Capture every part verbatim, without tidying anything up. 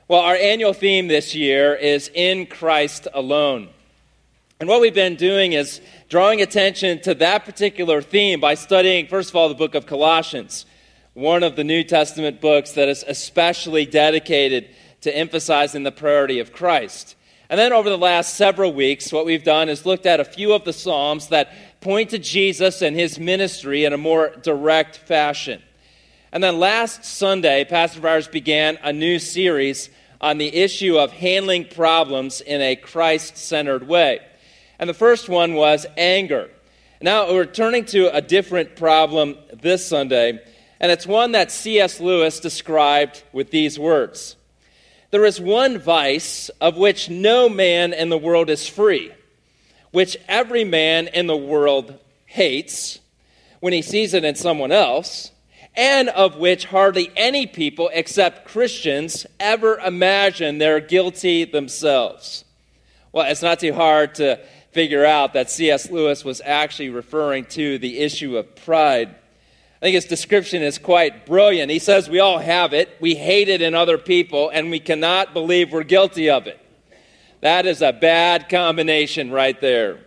Well, our annual theme this year is In Christ Alone. And what we've been doing is drawing attention to that particular theme by studying, first of all, the book of Colossians, one of the New Testament books that is especially dedicated to emphasizing the priority of Christ. And then over the last several weeks, what we've done is looked at a few of the Psalms that point to Jesus and his ministry in a more direct fashion. And then last Sunday, Pastor Byers began a new series on the issue of handling problems in a Christ-centered way. And the first one was anger. Now we're turning to a different problem this Sunday, and it's one that C S Lewis described with these words. There is one vice of which no man in the world is free, which every man in the world hates when he sees it in someone else, and of which hardly any people except Christians ever imagine they're guilty themselves. Well, it's not too hard to figure out that C S Lewis was actually referring to the issue of pride. I think his description is quite brilliant. He says we all have it, we hate it in other people, and we cannot believe we're guilty of it. That is a bad combination right there.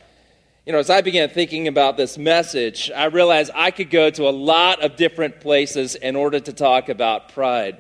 You know, as I began thinking about this message, I realized I could go to a lot of different places in order to talk about pride.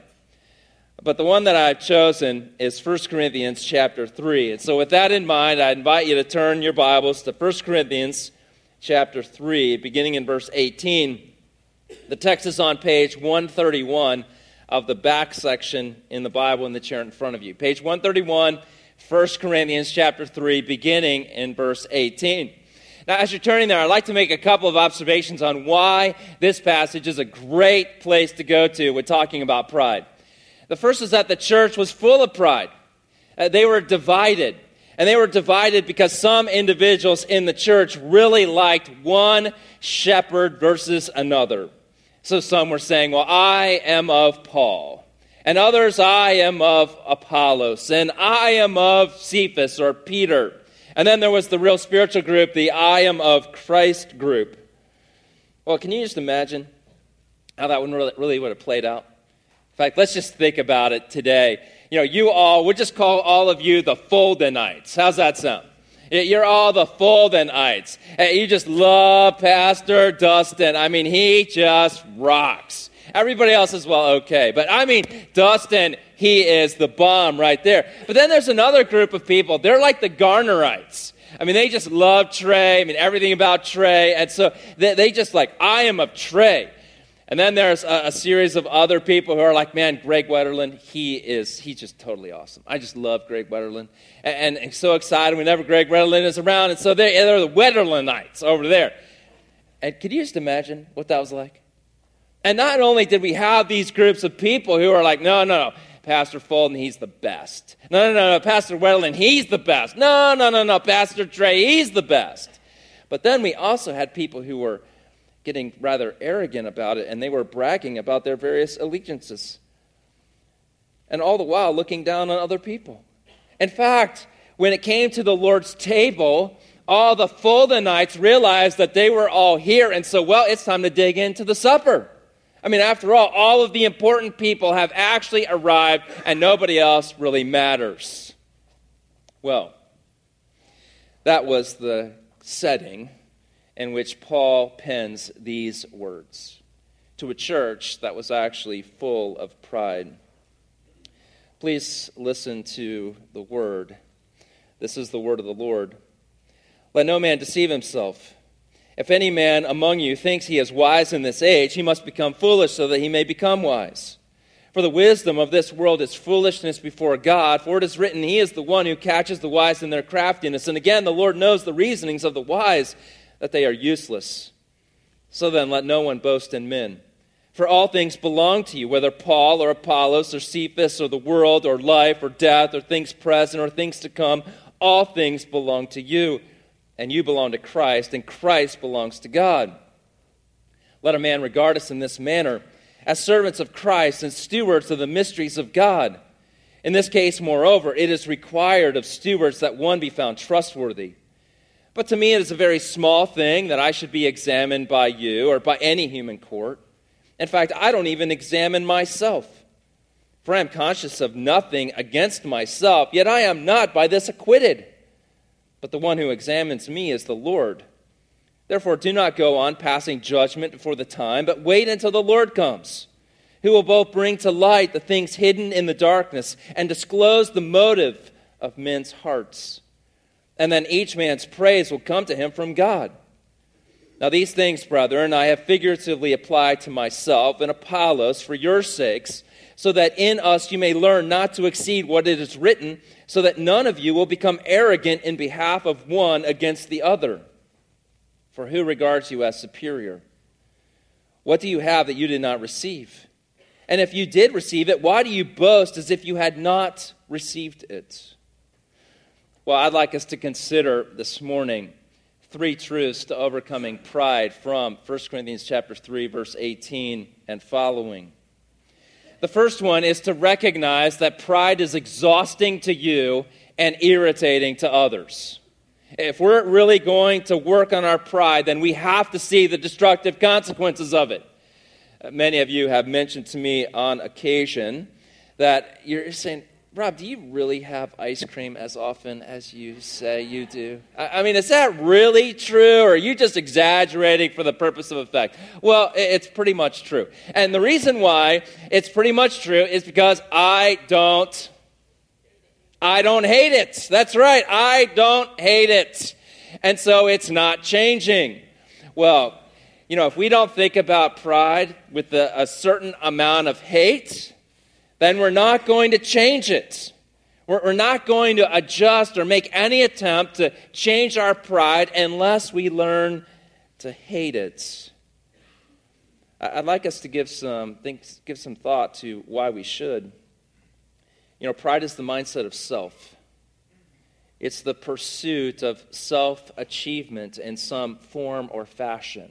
But the one that I've chosen is First Corinthians chapter three. And so with that in mind, I invite you to turn your Bibles to First Corinthians chapter three, beginning in verse eighteen. The text is on page one thirty-one of the back section in the Bible in the chair in front of you. Page one thirty-one, First Corinthians chapter three, beginning in verse eighteen. Now, as you're turning there, I'd like to make a couple of observations on why this passage is a great place to go to when talking about pride. The first is that the church was full of pride. Uh, they were divided. And they were divided because some individuals in the church really liked one shepherd versus another. So some were saying, well, I am of Paul. And others, I am of Apollos. And I am of Cephas or Peter. And then there was the real spiritual group, the I am of Christ group. Well, can you just imagine how that one really, really would have played out? In fact, let's just think about it today. You know, you all, we'll just call all of you the Foldenites. How's that sound? You're all the Foldenites. You just love Pastor Dustin. I mean, he just rocks. Everybody else is, well, okay. But I mean, Dustin, he is the bomb right there. But then there's another group of people. They're like the Garnerites. I mean, they just love Trey. I mean, everything about Trey. And so they, they just like, I am of Trey. And then there's a, a series of other people who are like, man, Greg Wetterland, he is, he's just totally awesome. I just love Greg Wetterland. And, and so excited whenever Greg Wetterland is around. And so they're, they're the Wetterlandites over there. And could you just imagine what that was like? And not only did we have these groups of people who are like, no, no, no, Pastor Fulton, he's the best. No, no, no, no, Pastor Wetterland, he's the best. No, no, no, no, Pastor Trey, he's the best. But then we also had people who were getting rather arrogant about it, and they were bragging about their various allegiances. And all the while looking down on other people. In fact, when it came to the Lord's table, all the Foldenites realized that they were all here, and so, well, it's time to dig into the supper. I mean, after all, all of the important people have actually arrived, and nobody else really matters. Well, that was the setting in which Paul pens these words to a church that was actually full of pride. Please listen to the word. This is the word of the Lord. Let no man deceive himself. If any man among you thinks he is wise in this age, he must become foolish so that he may become wise. For the wisdom of this world is foolishness before God, for it is written, he is the one who catches the wise in their craftiness. And again, the Lord knows the reasonings of the wise, that they are useless. So then, let no one boast in men. For all things belong to you, whether Paul or Apollos or Cephas or the world or life or death or things present or things to come, all things belong to you. And you belong to Christ, and Christ belongs to God. Let a man regard us in this manner, as servants of Christ and stewards of the mysteries of God. In this case, moreover, it is required of stewards that one be found trustworthy. But to me it is a very small thing that I should be examined by you or by any human court. In fact, I don't even examine myself. For I am conscious of nothing against myself, yet I am not by this acquitted. But the one who examines me is the Lord. Therefore do not go on passing judgment before the time, but wait until the Lord comes, who will both bring to light the things hidden in the darkness and disclose the motive of men's hearts. And then each man's praise will come to him from God. Now these things, brethren, I have figuratively applied to myself and Apollos for your sakes, so that in us you may learn not to exceed what it is written, so that none of you will become arrogant in behalf of one against the other. For who regards you as superior? What do you have that you did not receive? And if you did receive it, why do you boast as if you had not received it? Well, I'd like us to consider this morning three truths to overcoming pride from First Corinthians chapter three, verse eighteen and following. The first one is to recognize that pride is exhausting to you and irritating to others. If we're really going to work on our pride, then we have to see the destructive consequences of it. Many of you have mentioned to me on occasion that you're saying, Rob, do you really have ice cream as often as you say you do? I mean, is that really true, or are you just exaggerating for the purpose of effect? Well, it's pretty much true. And the reason why it's pretty much true is because I don't, I don't hate it. That's right, I don't hate it. And so it's not changing. Well, you know, if we don't think about pride with a, a certain amount of hate, then we're not going to change it. We're, we're not going to adjust or make any attempt to change our pride unless we learn to hate it. I'd like us to give some think, give some thought to why we should. You know, pride is the mindset of self. It's the pursuit of self-achievement in some form or fashion.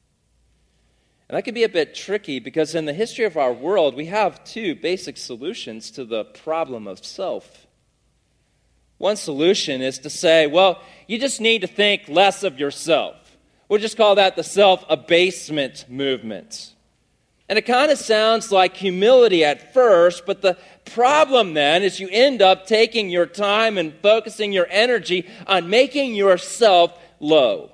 And that can be a bit tricky because in the history of our world, we have two basic solutions to the problem of self. One solution is to say, well, you just need to think less of yourself. We'll just call that the self-abasement movement. And it kind of sounds like humility at first, but the problem then is you end up taking your time and focusing your energy on making yourself low.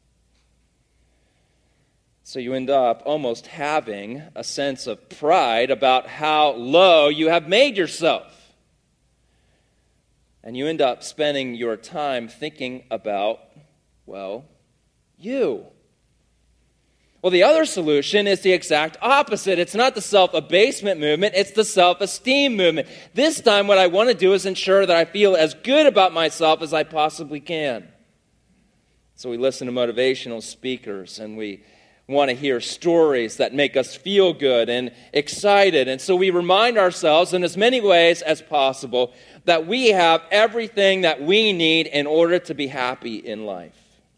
So you end up almost having a sense of pride about how low you have made yourself. And you end up spending your time thinking about, well, you. Well, the other solution is the exact opposite. It's not the self-abasement movement, it's the self-esteem movement. This time what I want to do is ensure that I feel as good about myself as I possibly can. So we listen to motivational speakers and we want to hear stories that make us feel good and excited. And so we remind ourselves in as many ways as possible that we have everything that we need in order to be happy in life.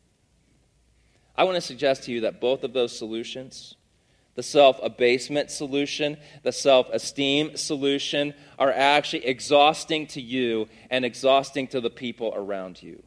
I want to suggest to you that both of those solutions, the self-abasement solution, the self-esteem solution, are actually exhausting to you and exhausting to the people around you.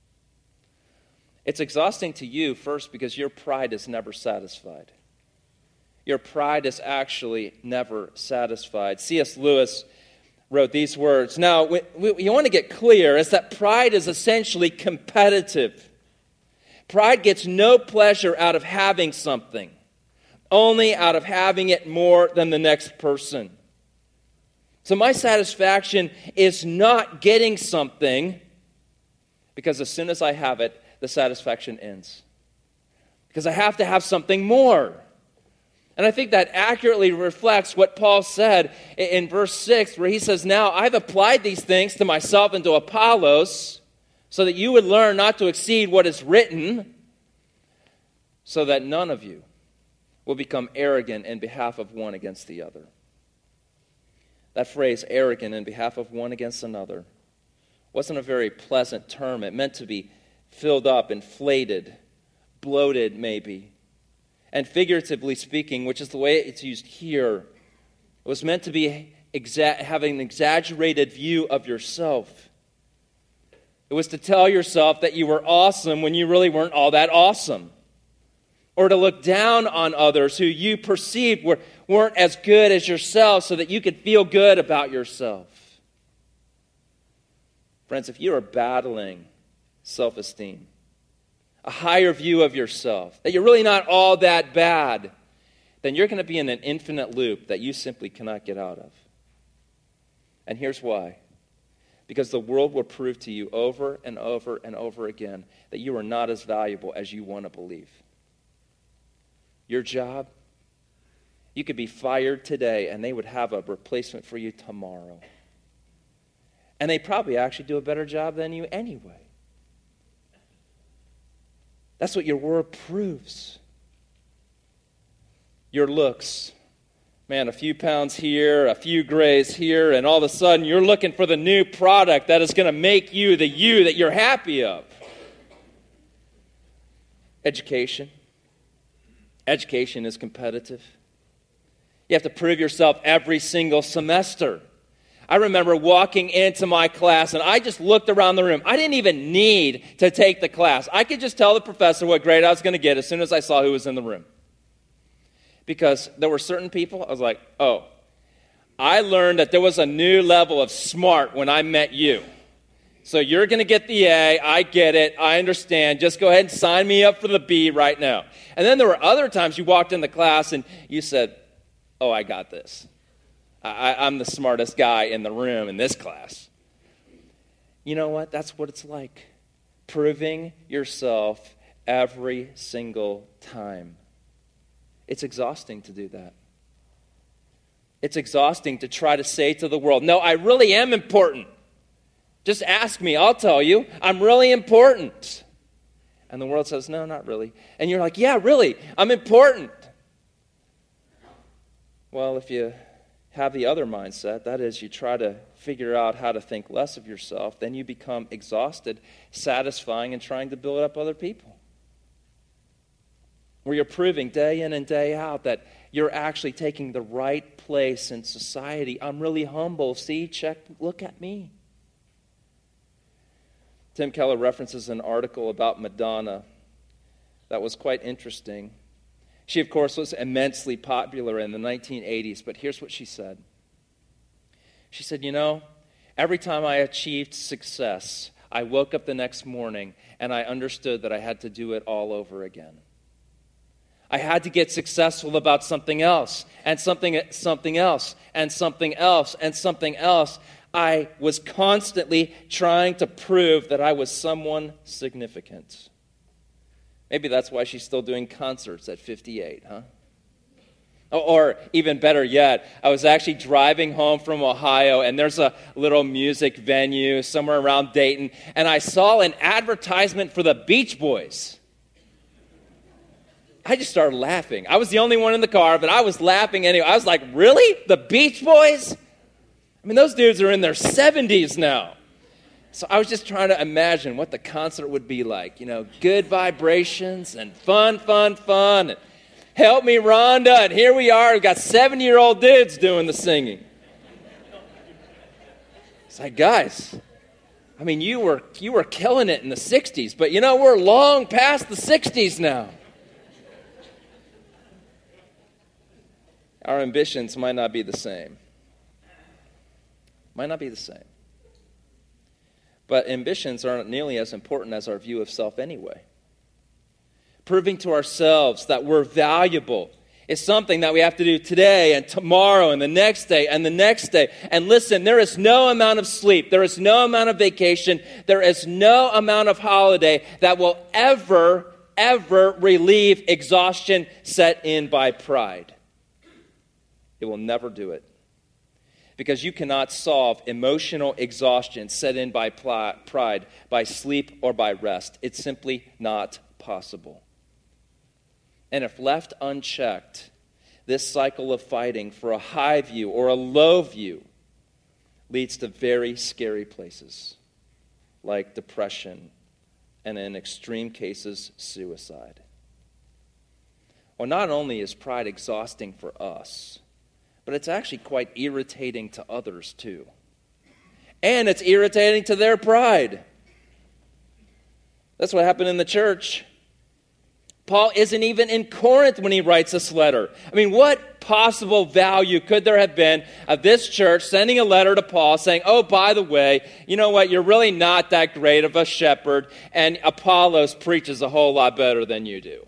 It's exhausting to you, first, because your pride is never satisfied. Your pride is actually never satisfied. C S Lewis wrote these words. Now, what you want to get clear is that pride is essentially competitive. Pride gets no pleasure out of having something, only out of having it more than the next person. So my satisfaction is not getting something, because as soon as I have it, the satisfaction ends. Because I have to have something more. And I think that accurately reflects what Paul said in verse six, where he says, now I've applied these things to myself and to Apollos, so that you would learn not to exceed what is written, so that none of you will become arrogant in behalf of one against the other. That phrase, arrogant in behalf of one against another, wasn't a very pleasant term. It meant to be filled up, inflated, bloated maybe. And figuratively speaking, which is the way it's used here, it was meant to be exa- having an exaggerated view of yourself. It was to tell yourself that you were awesome when you really weren't all that awesome. Or to look down on others who you perceived were, weren't as good as yourself so that you could feel good about yourself. Friends, if you are battling self-esteem, a higher view of yourself, that you're really not all that bad, then you're going to be in an infinite loop that you simply cannot get out of. And here's why. Because the world will prove to you over and over and over again that you are not as valuable as you want to believe. Your job, you could be fired today and they would have a replacement for you tomorrow. And they probably actually do a better job than you anyway. That's what your world proves. Your looks. Man, a few pounds here, a few grays here, and all of a sudden you're looking for the new product that is going to make you the you that you're happy of. Education. Education is competitive. You have to prove yourself every single semester. I remember walking into my class, and I just looked around the room. I didn't even need to take the class. I could just tell the professor what grade I was going to get as soon as I saw who was in the room. Because there were certain people, I was like, oh, I learned that there was a new level of smart when I met you. So you're going to get the A, I get it, I understand. Just go ahead and sign me up for the B right now. And then there were other times you walked in the class and you said, oh, I got this. I, I'm the smartest guy in the room in this class. You know what? That's what it's like. Proving yourself every single time. It's exhausting to do that. It's exhausting to try to say to the world, no, I really am important. Just ask me, I'll tell you. I'm really important. And the world says, no, not really. And you're like, yeah, really, I'm important. Well, if you have the other mindset, that is, you try to figure out how to think less of yourself, then you become exhausted, satisfying, and trying to build up other people. Where you're proving day in and day out that you're actually taking the right place in society. I'm really humble. See, check, look at me. Tim Keller references an article about Madonna that was quite interesting. She, of course, was immensely popular in the nineteen eighties, but here's what she said. She said, you know, every time I achieved success, I woke up the next morning and I understood that I had to do it all over again. I had to get successful about something else, and something, something else, and something else, and something else. I was constantly trying to prove that I was someone significant. Maybe that's why she's still doing concerts at fifty-eight, huh? Or even better yet, I was actually driving home from Ohio, and there's a little music venue somewhere around Dayton, and I saw an advertisement for the Beach Boys. I just started laughing. I was the only one in the car, but I was laughing anyway. I was like, really? The Beach Boys? I mean, those dudes are in their seventies now. So I was just trying to imagine what the concert would be like. You know, good vibrations and fun, fun, fun. And help me, Rhonda. And here we are. We've got seventy-year-old dudes doing the singing. It's like, guys, I mean, you were you were killing it in the sixties, but you know, we're long past the sixties now. Our ambitions might not be the same. Might not be the same. But ambitions aren't nearly as important as our view of self anyway. Proving to ourselves that we're valuable is something that we have to do today and tomorrow and the next day and the next day. And listen, there is no amount of sleep, there is no amount of vacation, there is no amount of holiday that will ever, ever relieve exhaustion set in by pride. It will never do it. Because you cannot solve emotional exhaustion set in by pride, by sleep, or by rest. It's simply not possible. And if left unchecked, this cycle of fighting for a high view or a low view leads to very scary places, like depression and, in extreme cases, suicide. Well, not only is pride exhausting for us, but it's actually quite irritating to others too. And it's irritating to their pride. That's what happened in the church. Paul isn't even in Corinth when he writes this letter. I mean, what possible value could there have been of this church sending a letter to Paul saying, oh, by the way, you know what, you're really not that great of a shepherd, and Apollos preaches a whole lot better than you do.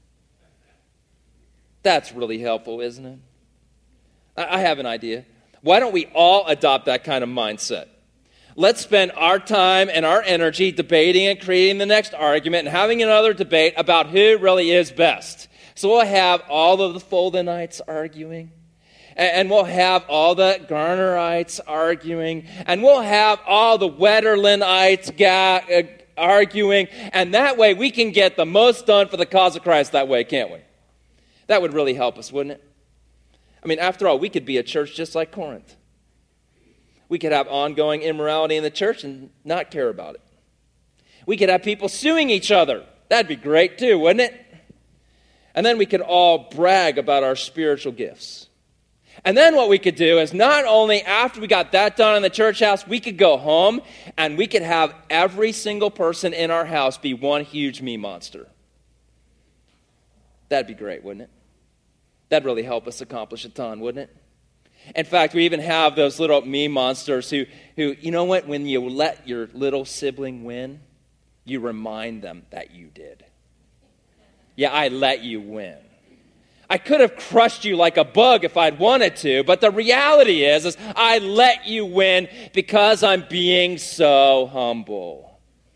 That's really helpful, isn't it? I have an idea. Why don't we all adopt that kind of mindset? Let's spend our time and our energy debating and creating the next argument and having another debate about who really is best. So we'll have all of the Foldenites arguing, and we'll have all the Garnerites arguing, and we'll have all the Wetterlinites ga- uh, arguing, and that way we can get the most done for the cause of Christ that way, can't we? That would really help us, wouldn't it? I mean, after all, we could be a church just like Corinth. We could have ongoing immorality in the church and not care about it. We could have people suing each other. That'd be great too, wouldn't it? And then we could all brag about our spiritual gifts. And then what we could do is not only after we got that done in the church house, we could go home and we could have every single person in our house be one huge me monster. That'd be great, wouldn't it? That'd really help us accomplish a ton, wouldn't it? In fact, we even have those little me monsters who, who, you know what, when you let your little sibling win, you remind them that you did. Yeah, I let you win. I could have crushed you like a bug if I'd wanted to, but the reality is, is I let you win because I'm being so humble.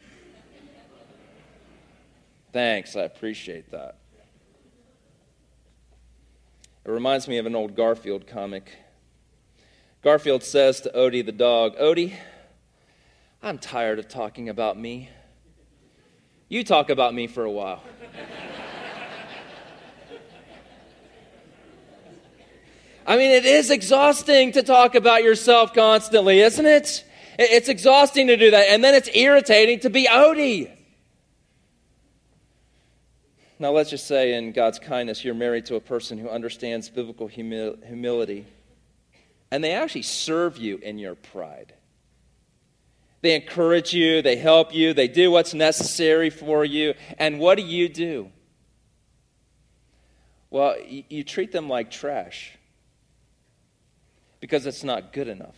Thanks, I appreciate that. It reminds me of an old Garfield comic. Garfield says to Odie the dog, Odie, I'm tired of talking about me. You talk about me for a while. I mean, it is exhausting to talk about yourself constantly, isn't it? It's exhausting to do that, and then it's irritating to be Odie. Now, let's just say in God's kindness, you're married to a person who understands biblical humi- humility, and they actually serve you in your pride. They encourage you, they help you, they do what's necessary for you, and what do you do? Well, you, you treat them like trash because it's not good enough.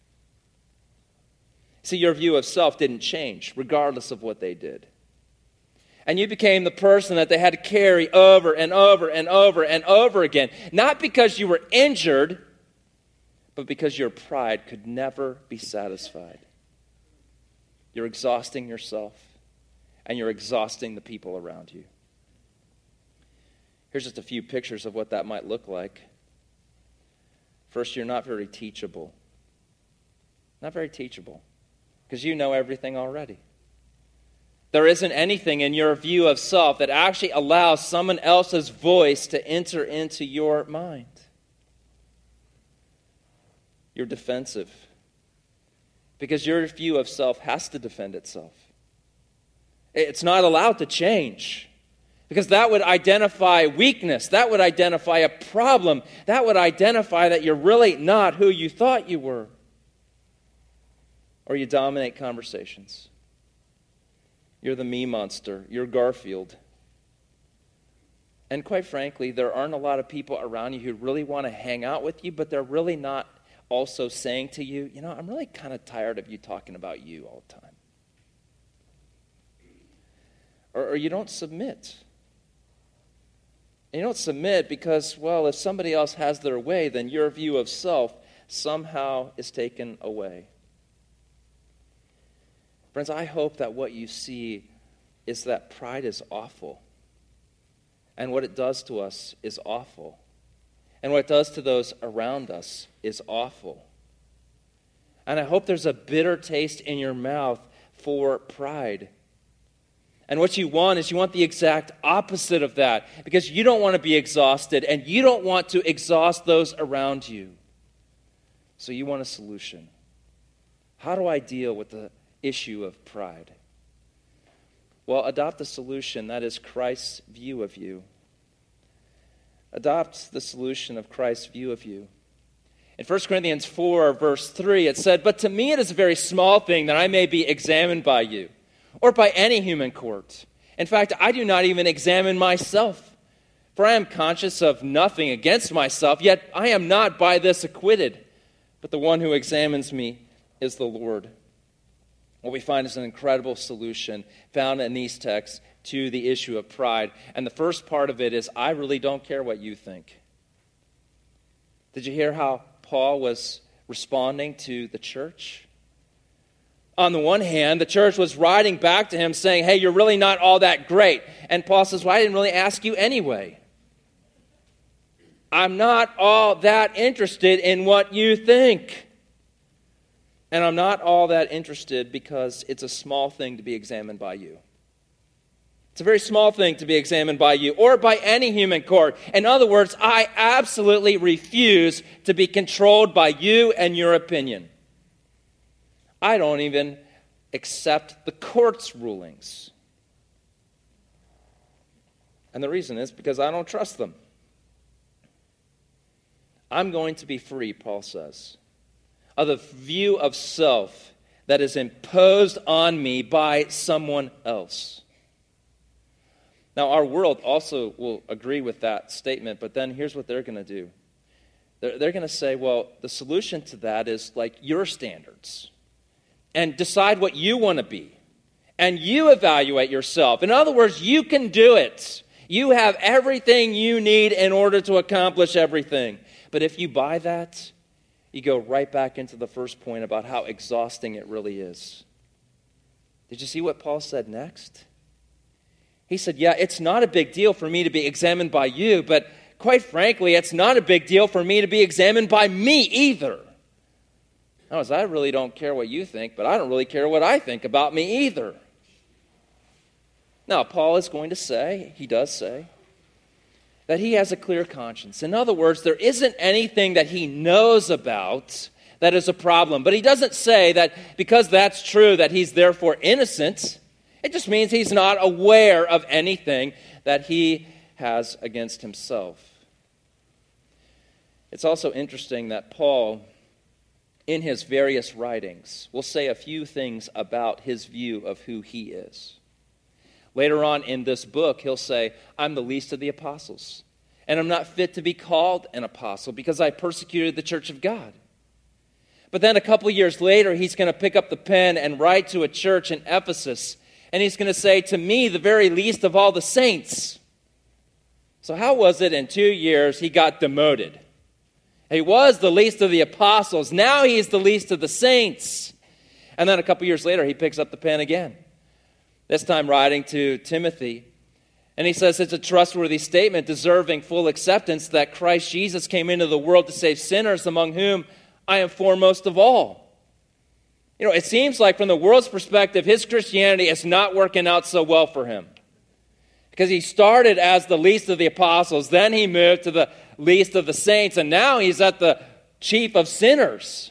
See, your view of self didn't change regardless of what they did. And you became the person that they had to carry over and over and over and over again. Not because you were injured, but because your pride could never be satisfied. You're exhausting yourself, and you're exhausting the people around you. Here's just a few pictures of what that might look like. First, you're not very teachable. Not very teachable, because you know everything already. There isn't anything in your view of self that actually allows someone else's voice to enter into your mind. You're defensive because your view of self has to defend itself. It's not allowed to change because that would identify weakness. That would identify a problem. That would identify that you're really not who you thought you were. Or you dominate conversations. You're the me monster. You're Garfield. And quite frankly, there aren't a lot of people around you who really want to hang out with you, but they're really not also saying to you, you know, I'm really kind of tired of you talking about you all the time. Or, or you don't submit. And you don't submit because, well, if somebody else has their way, then your view of self somehow is taken away. Friends, I hope that what you see is that pride is awful. And what it does to us is awful. And what it does to those around us is awful. And I hope there's a bitter taste in your mouth for pride. And what you want is you want the exact opposite of that. Because you don't want to be exhausted and you don't want to exhaust those around you. So you want a solution. How do I deal with the issue of pride? Well, adopt the solution that is Christ's view of you. Adopt the solution of Christ's view of you. In First Corinthians four, verse three, it said, "But to me it is a very small thing that I may be examined by you, or by any human court. In fact, I do not even examine myself. For I am conscious of nothing against myself, yet I am not by this acquitted. But the one who examines me is the Lord. What we find is an incredible solution found in these texts to the issue of pride. And the first part of it is, I really don't care what you think. Did you hear how Paul was responding to the church? On the one hand, the church was writing back to him saying, hey, you're really not all that great. And Paul says, well, I didn't really ask you anyway. I'm not all that interested in what you think. And I'm not all that interested because it's a small thing to be examined by you. It's a very small thing to be examined by you or by any human court. In other words, I absolutely refuse to be controlled by you and your opinion. I don't even accept the court's rulings. And the reason is because I don't trust them. I'm going to be free, Paul says, of the view of self that is imposed on me by someone else. Now, our world also will agree with that statement, but then here's what they're going to do. They're, they're going to say, well, the solution to that is like your standards. And decide what you want to be. And you evaluate yourself. In other words, you can do it. You have everything you need in order to accomplish everything. But if you buy that, you go right back into the first point about how exhausting it really is. Did you see what Paul said next? He said, yeah, it's not a big deal for me to be examined by you, but quite frankly, it's not a big deal for me to be examined by me either. Now, as I really don't care what you think, but I don't really care what I think about me either. Now, Paul is going to say, he does say, that he has a clear conscience. In other words, there isn't anything that he knows about that is a problem. But he doesn't say that because that's true that he's therefore innocent. It just means he's not aware of anything that he has against himself. It's also interesting that Paul, in his various writings, will say a few things about his view of who he is. Later on in this book, he'll say, I'm the least of the apostles, and I'm not fit to be called an apostle because I persecuted the church of God. But then a couple years later, he's going to pick up the pen and write to a church in Ephesus, and he's going to say, to me, the very least of all the saints. So how was it in two years he got demoted? He was the least of the apostles. Now he's the least of the saints. And then a couple years later, he picks up the pen again. This time writing to Timothy. And he says it's a trustworthy statement deserving full acceptance that Christ Jesus came into the world to save sinners, among whom I am foremost of all. You know, it seems like from the world's perspective, his Christianity is not working out so well for him. Because he started as the least of the apostles, then he moved to the least of the saints, and now he's at the chief of sinners.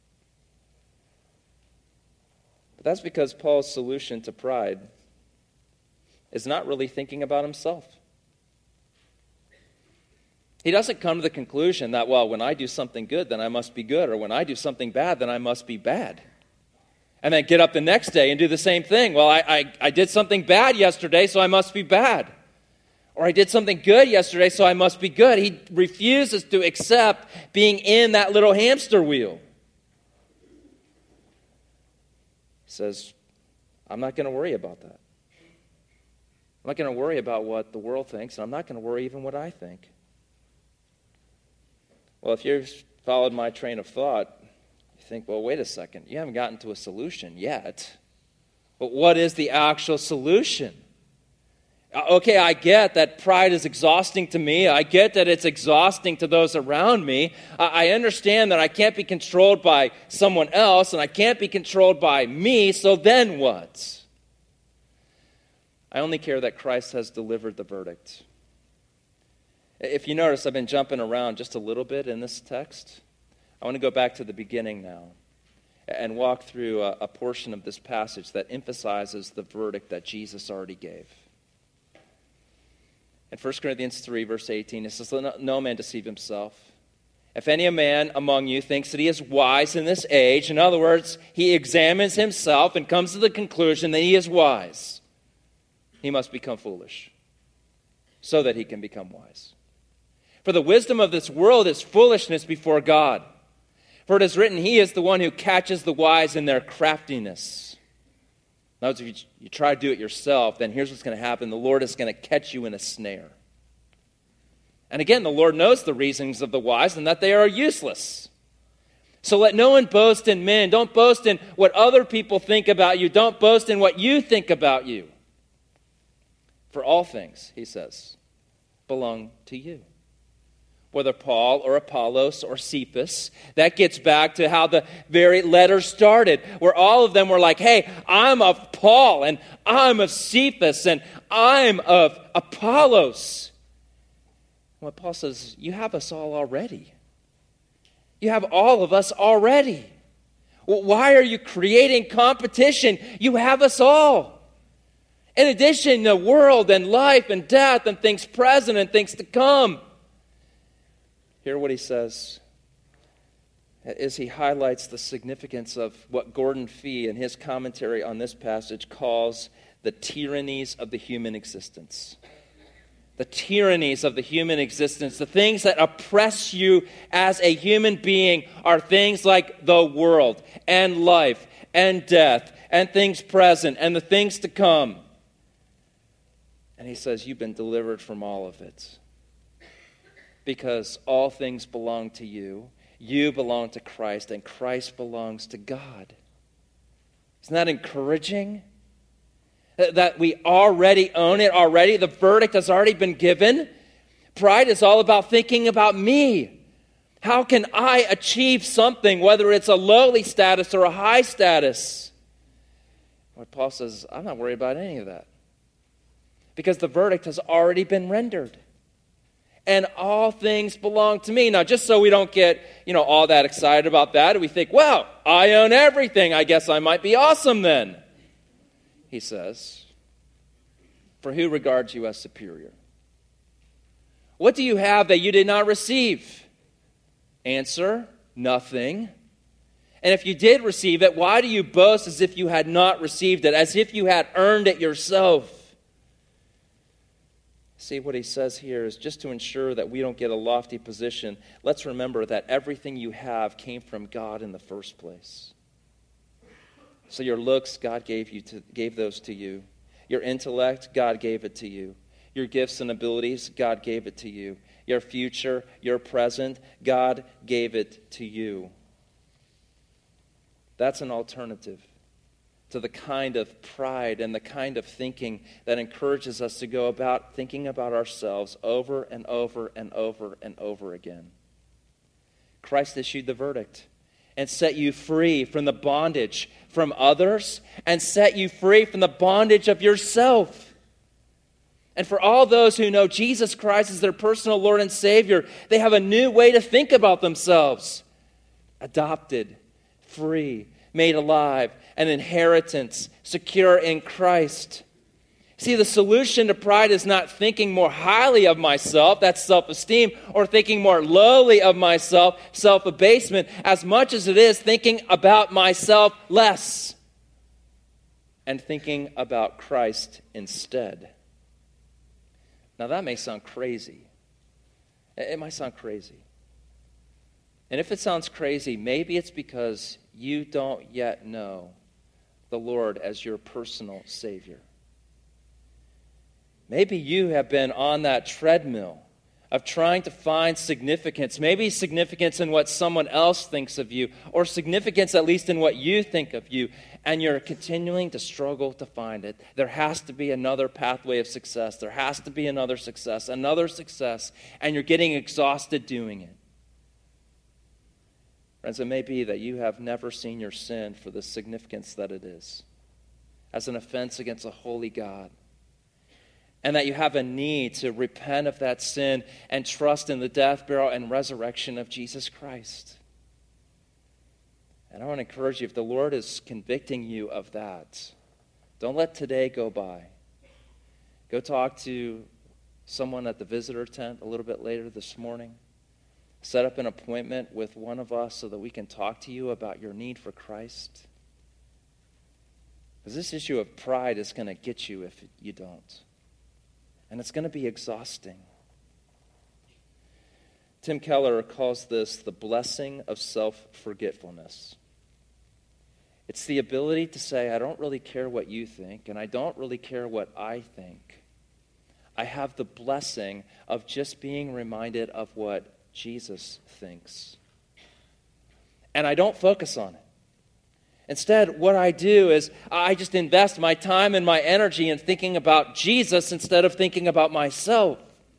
But that's because Paul's solution to pride is not really thinking about himself. He doesn't come to the conclusion that, well, when I do something good, then I must be good, or when I do something bad, then I must be bad. And then get up the next day and do the same thing. Well, I, I, I did something bad yesterday, so I must be bad. Or I did something good yesterday, so I must be good. He refuses to accept being in that little hamster wheel. He says, I'm not going to worry about that. I'm not going to worry about what the world thinks, and I'm not going to worry even what I think. Well, if you've followed my train of thought, you think, well, wait a second. You haven't gotten to a solution yet. But what is the actual solution? Okay, I get that pride is exhausting to me. I get that it's exhausting to those around me. I understand that I can't be controlled by someone else, and I can't be controlled by me, so then what? I only care that Christ has delivered the verdict. If you notice, I've been jumping around just a little bit in this text. I want to go back to the beginning now and walk through a, a portion of this passage that emphasizes the verdict that Jesus already gave. In First Corinthians three, verse eighteen, it says, let no man deceive himself. If any man among you thinks that he is wise in this age, in other words, he examines himself and comes to the conclusion that he is wise. he must become foolish, so that he can become wise. For the wisdom of this world is foolishness before God. For it is written, he is the one who catches the wise in their craftiness. Now, if you, you try to do it yourself, then here's what's going to happen. The Lord is going to catch you in a snare. And again, the Lord knows the reasonings of the wise and that they are useless. So let no one boast in men. Don't boast in what other people think about you. Don't boast in what you think about you. For all things, he says, belong to you. Whether Paul or Apollos or Cephas, that gets back to how the very letter started, where all of them were like, hey, I'm of Paul, and I'm of Cephas, and I'm of Apollos. Well, Paul says, you have us all already. You have all of us already. Well, why are you creating competition? You have us all. In addition, the world and life and death and things present and things to come. Hear what he says as he highlights the significance of what Gordon Fee in his commentary on this passage calls the tyrannies of the human existence. The tyrannies of the human existence, the things that oppress you as a human being are things like the world and life and death and things present and the things to come. And he says, you've been delivered from all of it. Because all things belong to you. You belong to Christ, and Christ belongs to God. Isn't that encouraging? That we already own it already. The verdict has already been given. Pride is all about thinking about me. How can I achieve something, whether it's a lowly status or a high status? What Paul says, I'm not worried about any of that. Because the verdict has already been rendered. And all things belong to me. Now, just so we don't get, you know, all that excited about that, we think, well, I own everything. I guess I might be awesome then. He says, for who regards you as superior? What do you have that you did not receive? Answer, nothing. And if you did receive it, why do you boast as if you had not received it, as if you had earned it yourself? See, what he says here is just to ensure that we don't get a lofty position, let's remember that everything you have came from God in the first place. So your looks, God gave you to, gave those to you. Your intellect, God gave it to you. Your gifts and abilities, God gave it to you. Your future, your present, God gave it to you. That's an alternative to the kind of pride and the kind of thinking that encourages us to go about thinking about ourselves over and over and over and over again. Christ issued the verdict and set you free from the bondage from others and set you free from the bondage of yourself. And for all those who know Jesus Christ as their personal Lord and Savior, they have a new way to think about themselves. Adopted, free, made alive, an inheritance, secure in Christ. See, the solution to pride is not thinking more highly of myself, that's self-esteem, or thinking more lowly of myself, self-abasement, as much as it is thinking about myself less and thinking about Christ instead. Now, that may sound crazy. It might sound crazy. And if it sounds crazy, maybe it's because you don't yet know the Lord as your personal Savior. Maybe you have been on that treadmill of trying to find significance, maybe significance in what someone else thinks of you, or significance at least in what you think of you, and you're continuing to struggle to find it. There has to be another pathway of success. There has to be another success, another success, and you're getting exhausted doing it. Friends, it may be that you have never seen your sin for the significance that it is, as an offense against a holy God, and that you have a need to repent of that sin and trust in the death, burial, and resurrection of Jesus Christ. And I want to encourage you, if the Lord is convicting you of that, don't let today go by. Go talk to someone at the visitor tent a little bit later this morning. Set up an appointment with one of us so that we can talk to you about your need for Christ. Because this issue of pride is going to get you if you don't. And it's going to be exhausting. Tim Keller calls this the blessing of self-forgetfulness. It's the ability to say, I don't really care what you think, and I don't really care what I think. I have the blessing of just being reminded of what Jesus thinks. And I don't focus on it. Instead, what I do is I just invest my time and my energy in thinking about Jesus instead of thinking about myself.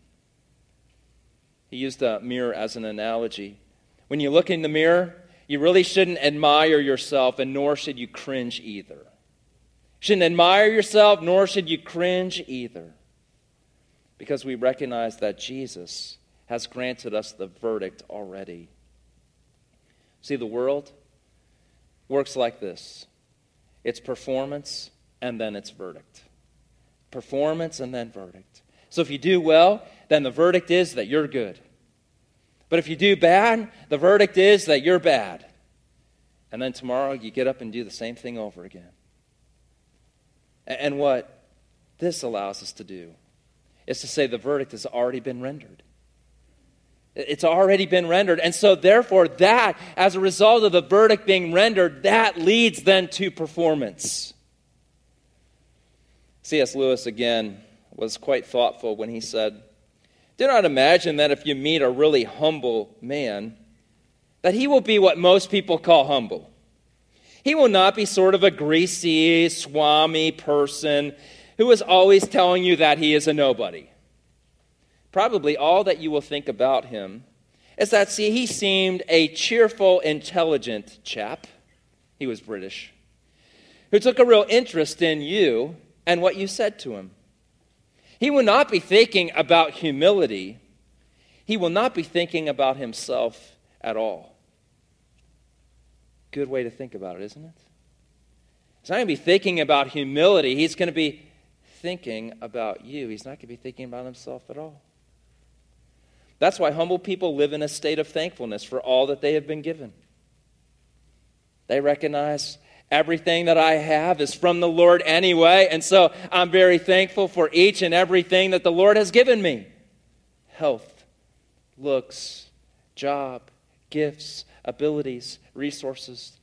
He used a mirror as an analogy. When you look in the mirror, you really shouldn't admire yourself, and nor should you cringe either. You shouldn't admire yourself, nor should you cringe either. Because we recognize that Jesus has granted us the verdict already. See, the world works like this. It's performance and then it's verdict. Performance and then verdict. So if you do well, then the verdict is that you're good. But if you do bad, the verdict is that you're bad. And then tomorrow you get up and do the same thing over again. And what this allows us to do is to say the verdict has already been rendered. It's already been rendered. And so therefore that, as a result of the verdict being rendered, that leads then to performance. C S Lewis, again, was quite thoughtful when he said, do not imagine that if you meet a really humble man, that he will be what most people call humble. He will not be sort of a greasy, swami person who is always telling you that he is a nobody. Probably all that you will think about him is that, see, he seemed a cheerful, intelligent chap. He was British. Who took a real interest in you and what you said to him. He will not be thinking about humility. He will not be thinking about himself at all. Good way to think about it, isn't it? He's not going to be thinking about humility. He's going to be thinking about you. He's not going to be thinking about himself at all. That's why humble people live in a state of thankfulness for all that they have been given. They recognize everything that I have is from the Lord anyway, and so I'm very thankful for each and everything that the Lord has given me. Health, looks, job, gifts, abilities, resources.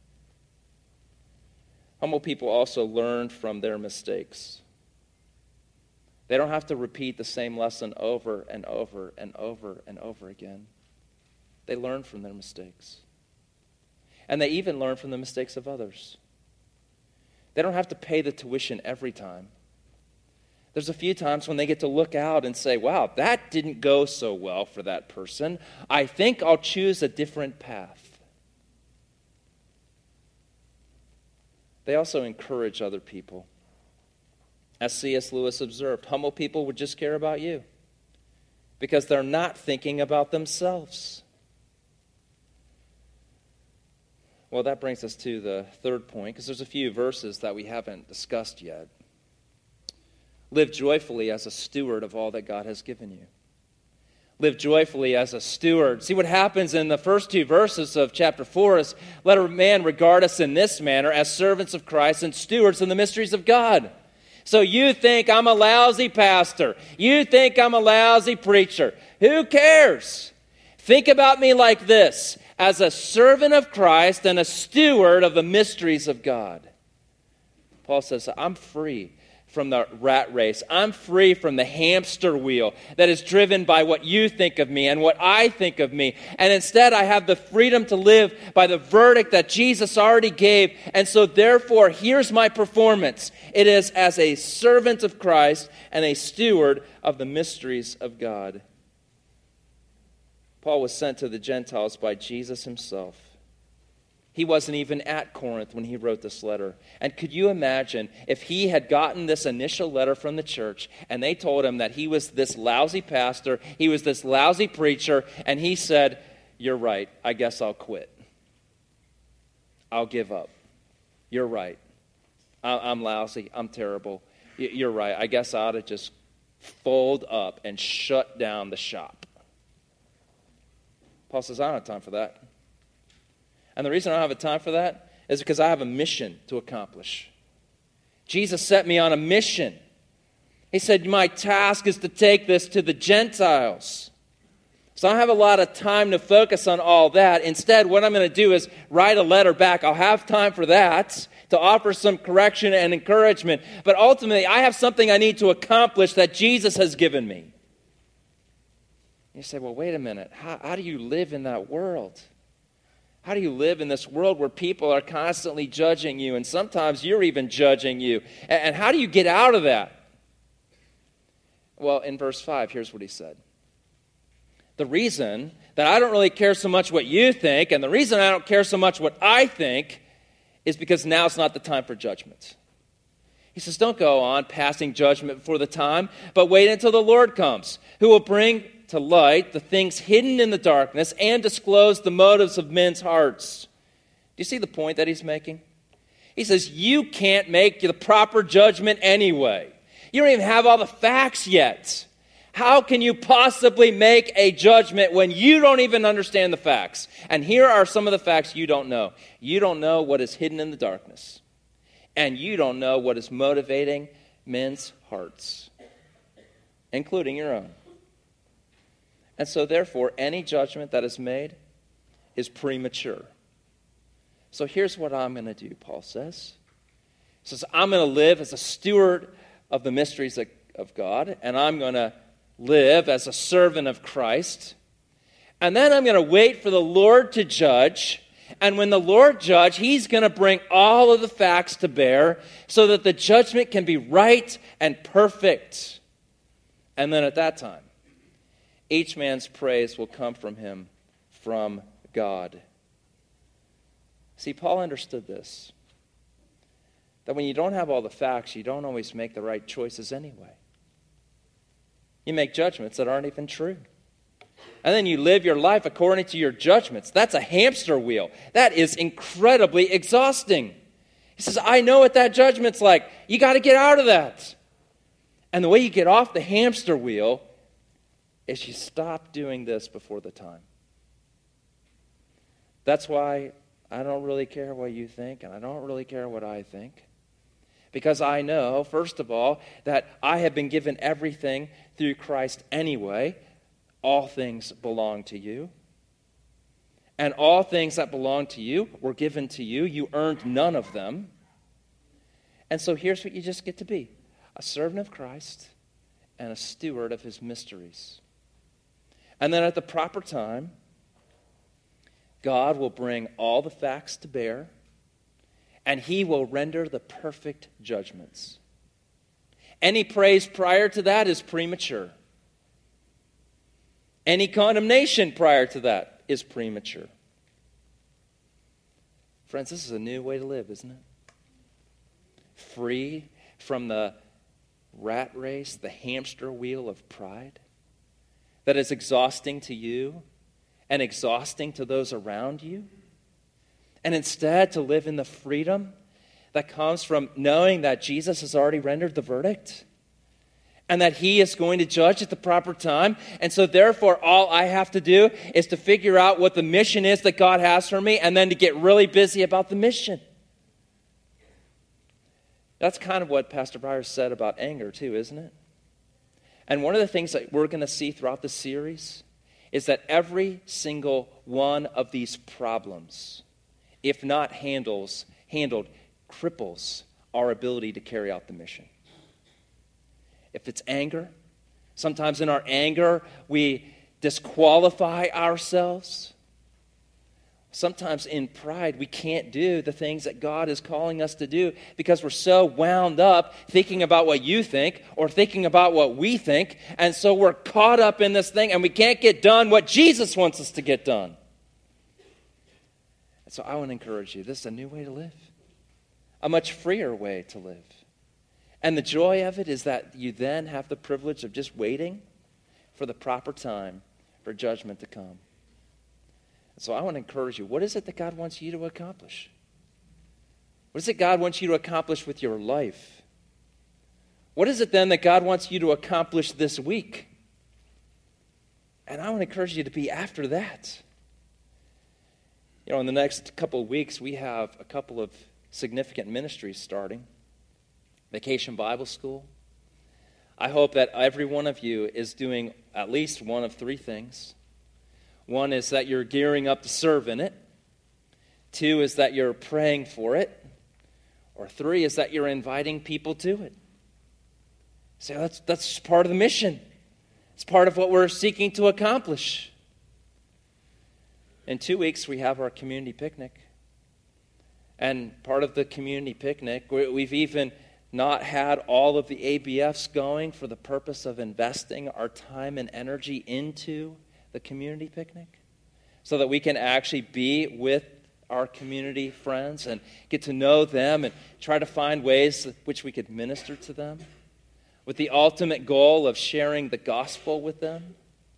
Humble people also learn from their mistakes. They don't have to repeat the same lesson over and over and over and over again. They learn from their mistakes. And they even learn from the mistakes of others. They don't have to pay the tuition every time. There's a few times when they get to look out and say, wow, that didn't go so well for that person. I think I'll choose a different path. They also encourage other people. As C S Lewis observed, humble people would just care about you because they're not thinking about themselves. Well, that brings us to the third point, because there's a few verses that we haven't discussed yet. Live joyfully as a steward of all that God has given you. Live joyfully as a steward. See what happens in the first two verses of chapter four is, let a man regard us in this manner as servants of Christ and stewards in the mysteries of God. So you think I'm a lousy pastor. You think I'm a lousy preacher. Who cares? Think about me like this, as a servant of Christ and a steward of the mysteries of God. Paul says, I'm free from the rat race. I'm free from the hamster wheel that is driven by what you think of me and what I think of me. And instead, I have the freedom to live by the verdict that Jesus already gave. And so therefore, here's my performance. It is as a servant of Christ and a steward of the mysteries of God. Paul was sent to the Gentiles by Jesus himself. He wasn't even at Corinth when he wrote this letter. And could you imagine if he had gotten this initial letter from the church and they told him that he was this lousy pastor, he was this lousy preacher, and he said, you're right, I guess I'll quit. I'll give up. You're right. I'm lousy. I'm terrible. You're right. I guess I ought to just fold up and shut down the shop. Paul says, I don't have time for that. And the reason I don't have a time for that is because I have a mission to accomplish. Jesus set me on a mission. He said, my task is to take this to the Gentiles. So I don't have a lot of time to focus on all that. Instead, what I'm going to do is write a letter back. I'll have time for that, to offer some correction and encouragement. But ultimately, I have something I need to accomplish that Jesus has given me. You say, well, wait a minute. How, how do you live in that world? How do you live in this world where people are constantly judging you, and sometimes you're even judging you? And, and how do you get out of that? Well, in verse five, here's what he said. The reason that I don't really care so much what you think, and the reason I don't care so much what I think, is because now's not the time for judgment. He says, don't go on passing judgment before the time, but wait until the Lord comes, who will bring to light the things hidden in the darkness and disclose the motives of men's hearts. Do you see the point that he's making? He says, you can't make the proper judgment anyway. You don't even have all the facts yet. How can you possibly make a judgment when you don't even understand the facts? And here are some of the facts you don't know. You don't know what is hidden in the darkness. And you don't know what is motivating men's hearts, including your own. And so therefore, any judgment that is made is premature. So here's what I'm going to do, Paul says. He says, I'm going to live as a steward of the mysteries of God, and I'm going to live as a servant of Christ. And then I'm going to wait for the Lord to judge. And when the Lord judge, he's going to bring all of the facts to bear so that the judgment can be right and perfect. And then at that time, each man's praise will come from him, from God. See, Paul understood this. That when you don't have all the facts, you don't always make the right choices anyway. You make judgments that aren't even true. And then you live your life according to your judgments. That's a hamster wheel. That is incredibly exhausting. He says, I know what that judgment's like. You got to get out of that. And the way you get off the hamster wheel is you stop doing this before the time. That's why I don't really care what you think, and I don't really care what I think. Because I know, first of all, that I have been given everything through Christ anyway. All things belong to you. And all things that belong to you were given to you. You earned none of them. And so here's what you just get to be. A servant of Christ and a steward of his mysteries. And then at the proper time, God will bring all the facts to bear, and he will render the perfect judgments. Any praise prior to that is premature. Any condemnation prior to that is premature. Friends, this is a new way to live, isn't it? Free from the rat race, the hamster wheel of pride that is exhausting to you and exhausting to those around you. And instead to live in the freedom that comes from knowing that Jesus has already rendered the verdict and that he is going to judge at the proper time. And so therefore, all I have to do is to figure out what the mission is that God has for me and then to get really busy about the mission. That's kind of what Pastor Byers said about anger too, isn't it? And one of the things that we're going to see throughout the series is that every single one of these problems, if not handles, handled, cripples our ability to carry out the mission. If it's anger, sometimes in our anger we disqualify ourselves. Sometimes in pride we can't do the things that God is calling us to do because we're so wound up thinking about what you think or thinking about what we think, and so we're caught up in this thing and we can't get done what Jesus wants us to get done. So I want to encourage you, this is a new way to live. A much freer way to live. And the joy of it is that you then have the privilege of just waiting for the proper time for judgment to come. So I want to encourage you, what is it that God wants you to accomplish? What is it God wants you to accomplish with your life? What is it then that God wants you to accomplish this week? And I want to encourage you to be after that. You know, in the next couple of weeks, we have a couple of significant ministries starting. Vacation Bible School. I hope that every one of you is doing at least one of three things. One is that you're gearing up to serve in it. Two is that you're praying for it. Or three is that you're inviting people to it. So that's, that's just part of the mission. It's part of what we're seeking to accomplish. In two weeks, we have our community picnic. And part of the community picnic, we've even not had all of the A B Fs going for the purpose of investing our time and energy into the community picnic so that we can actually be with our community friends and get to know them and try to find ways which we could minister to them with the ultimate goal of sharing the gospel with them.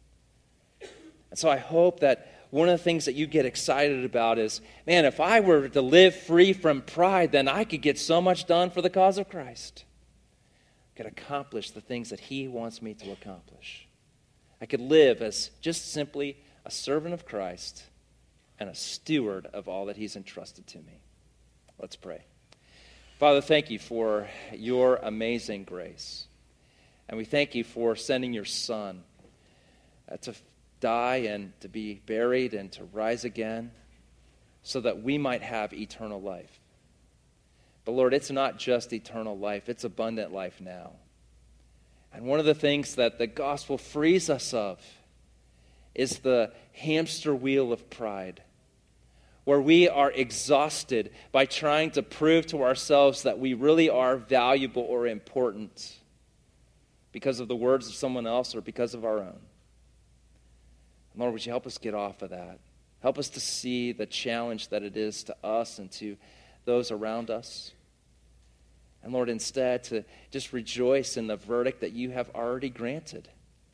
And so I hope that one of the things that you get excited about is, man, if I were to live free from pride, then I could get so much done for the cause of Christ. I could accomplish the things that he wants me to accomplish. I could live as just simply a servant of Christ and a steward of all that he's entrusted to me. Let's pray. Father, thank you for your amazing grace. And we thank you for sending your Son uh, to die and to be buried and to rise again so that we might have eternal life. But Lord, it's not just eternal life, it's abundant life now. And one of the things that the gospel frees us of is the hamster wheel of pride, where we are exhausted by trying to prove to ourselves that we really are valuable or important because of the words of someone else or because of our own. Lord, would you help us get off of that? Help us to see the challenge that it is to us and to those around us. And Lord, instead, to just rejoice in the verdict that you have already granted.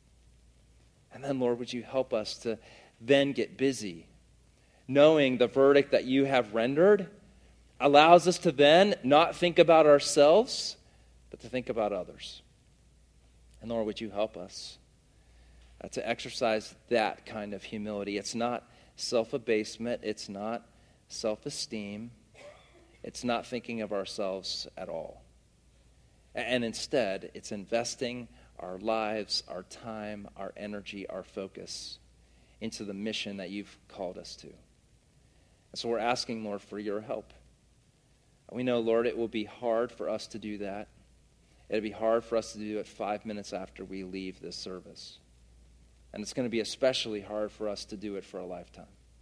And then, Lord, would you help us to then get busy, knowing the verdict that you have rendered allows us to then not think about ourselves, but to think about others. And Lord, would you help us uh, to exercise that kind of humility? It's not self-abasement. It's not self-esteem. It's not thinking of ourselves at all. And instead, it's investing our lives, our time, our energy, our focus into the mission that you've called us to. And so we're asking, Lord, for your help. We know, Lord, it will be hard for us to do that. It'll be hard for us to do it five minutes after we leave this service. And it's going to be especially hard for us to do it for a lifetime.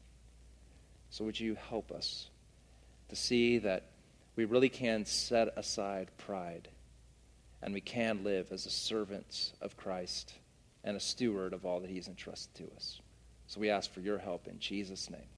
So would you help us to see that we really can set aside pride and we can live as a servant of Christ and a steward of all that he's entrusted to us. So we ask for your help in Jesus' name.